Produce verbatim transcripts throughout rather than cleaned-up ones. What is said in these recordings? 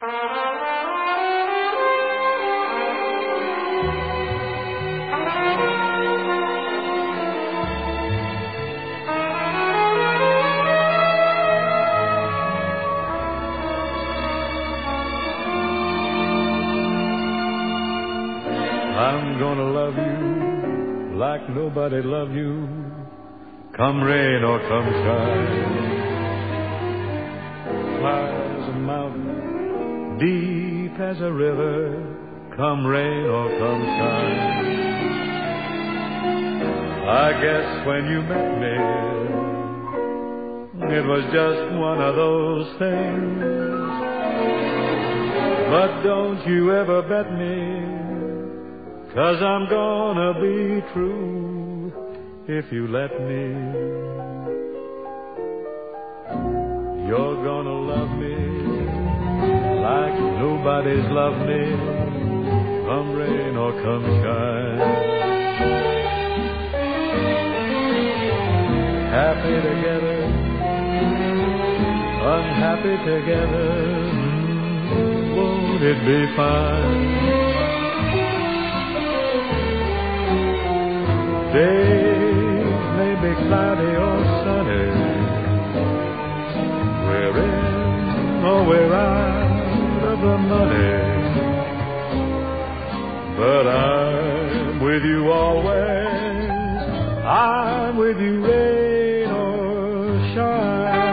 I'm gonna love you like nobody loved you, come rain or come shine. High as a mountain, deep as a river, come rain or come shine. I guess when you met me, it was just one of those things. But don't you ever bet me, 'cause I'm gonna be true if you let me. You're gonna love me like nobody's loved me, come rain or come shine. Happy together, unhappy together, won't it be fine? Days may be cloudy or sunny, we're in or we're out of the money, but I'm with you always, I'm with you rain or shine.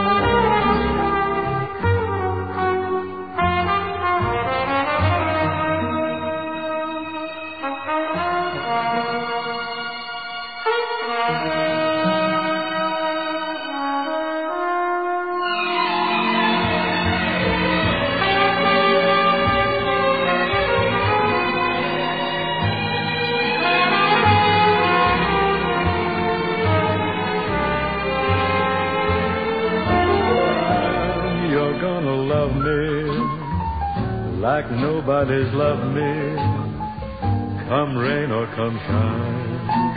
Like nobody's loved me, come rain or come shine.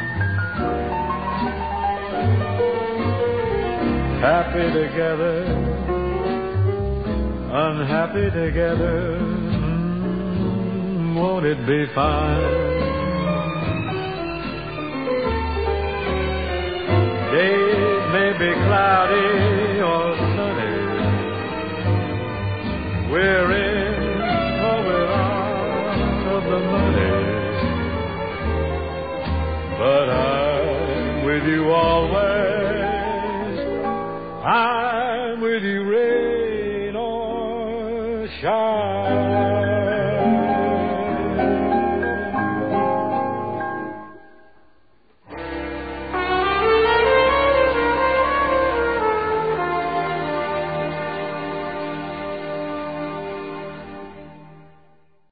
Happy together, unhappy together, mm, won't it be fine? Days may be cloudy or sunny, we're in the money, but I'm with you always, I'm with you rain or shine.